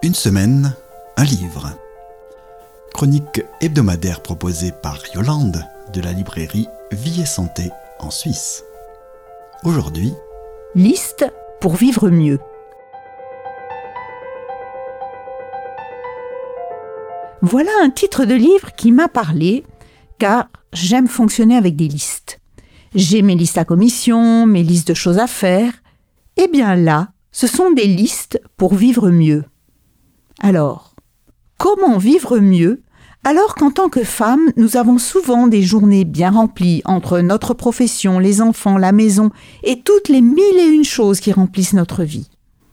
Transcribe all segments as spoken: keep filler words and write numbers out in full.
Une semaine, un livre. Chronique hebdomadaire proposée par Yolande de la librairie Vie et Santé en Suisse. Aujourd'hui, Liste pour vivre mieux. Voilà un titre de livre qui m'a parlé, car j'aime fonctionner avec des listes. J'ai mes listes à commission, mes listes de choses à faire. Eh bien là, ce sont des listes pour vivre mieux. Alors, comment vivre mieux alors qu'en tant que femme, nous avons souvent des journées bien remplies entre notre profession, les enfants, la maison et toutes les mille et une choses qui remplissent notre vie?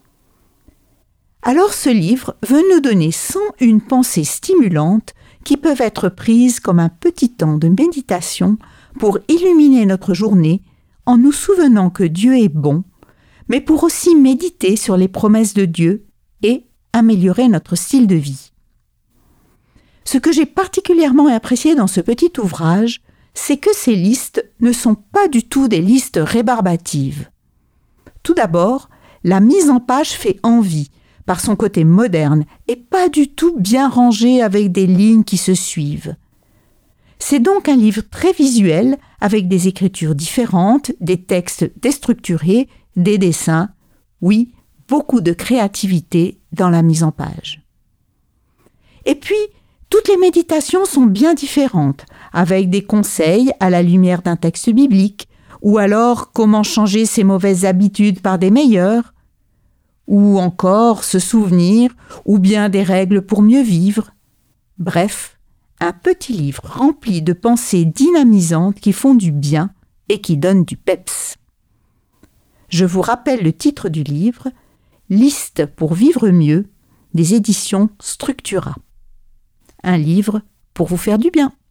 Alors ce livre veut nous donner cent une pensées stimulantes qui peuvent être prises comme un petit temps de méditation pour illuminer notre journée en nous souvenant que Dieu est bon, mais pour aussi méditer sur les promesses de Dieu et améliorer notre style de vie. Ce que j'ai particulièrement apprécié dans ce petit ouvrage, c'est que ces listes ne sont pas du tout des listes rébarbatives. Tout d'abord, la mise en page fait envie par son côté moderne et pas du tout bien rangé avec des lignes qui se suivent. C'est donc un livre très visuel avec des écritures différentes, des textes déstructurés, des dessins, oui, beaucoup de créativité dans la mise en page. Et puis, toutes les méditations sont bien différentes, avec des conseils à la lumière d'un texte biblique, ou alors comment changer ses mauvaises habitudes par des meilleures, ou encore se souvenir, ou bien des règles pour mieux vivre. Bref, un petit livre rempli de pensées dynamisantes qui font du bien et qui donnent du peps. Je vous rappelle le titre du livre, Liste pour vivre mieux, des éditions Structura. Un livre pour vous faire du bien.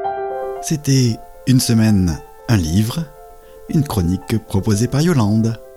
c'était Une semaine, un livre, une chronique proposée par Yolande.